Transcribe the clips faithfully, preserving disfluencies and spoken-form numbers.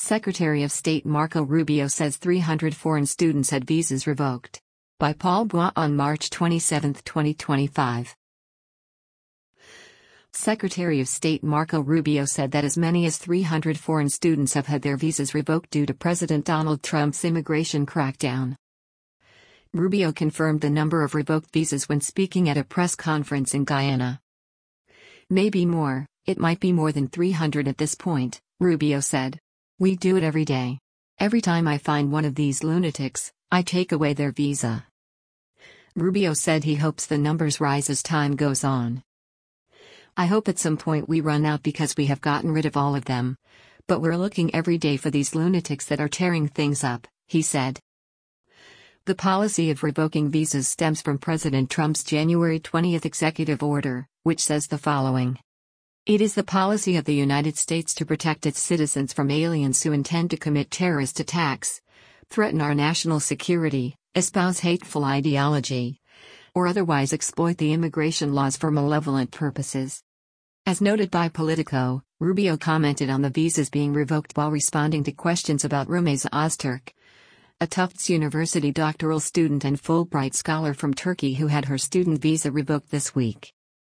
Secretary of State Marco Rubio says three hundred foreign students had visas revoked. By Paul Bois on March twenty-seventh, twenty twenty-five. Secretary of State Marco Rubio said that as many as three hundred foreign students have had their visas revoked due to President Donald Trump's immigration crackdown. Rubio confirmed the number of revoked visas when speaking at a press conference in Guyana. "Maybe more, it might be more than three hundred at this point," Rubio said. "We do it every day. Every time I find one of these lunatics, I take away their visa." Rubio said he hopes the numbers rise as time goes on. "I hope at some point we run out because we have gotten rid of all of them. But we're looking every day for these lunatics that are tearing things up," he said. The policy of revoking visas stems from President Trump's January twentieth executive order, which says the following. "It is the policy of the United States to protect its citizens from aliens who intend to commit terrorist attacks, threaten our national security, espouse hateful ideology, or otherwise exploit the immigration laws for malevolent purposes." As noted by Politico, Rubio commented on the visas being revoked while responding to questions about Rumeysa Ozturk, a Tufts University doctoral student and Fulbright scholar from Turkey who had her student visa revoked this week.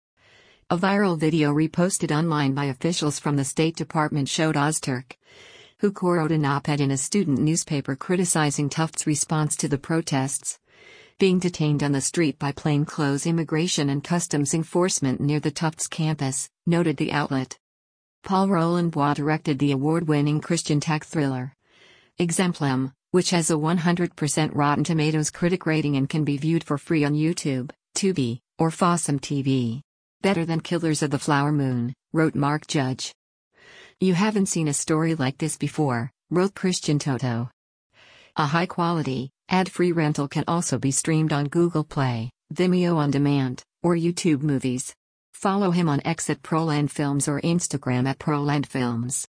A viral video reposted online by officials from the State Department showed Ozturk, who co-wrote an op-ed in a student newspaper criticizing Tufts' response to the protests, being detained on the street by plainclothes immigration and customs enforcement near the Tufts campus, noted the outlet. Paul Roland Bois directed the award-winning Christian tech thriller Exemplum, which has a one hundred percent Rotten Tomatoes critic rating and can be viewed for free on YouTube, Tubi, or Fossum T V. "Better than Killers of the Flower Moon," wrote Mark Judge. "You haven't seen a story like this before," wrote Christian Toto. A high-quality, ad-free rental can also be streamed on Google Play, Vimeo On Demand, or YouTube Movies. Follow him on X at Proland Films or Instagram at Proland Films.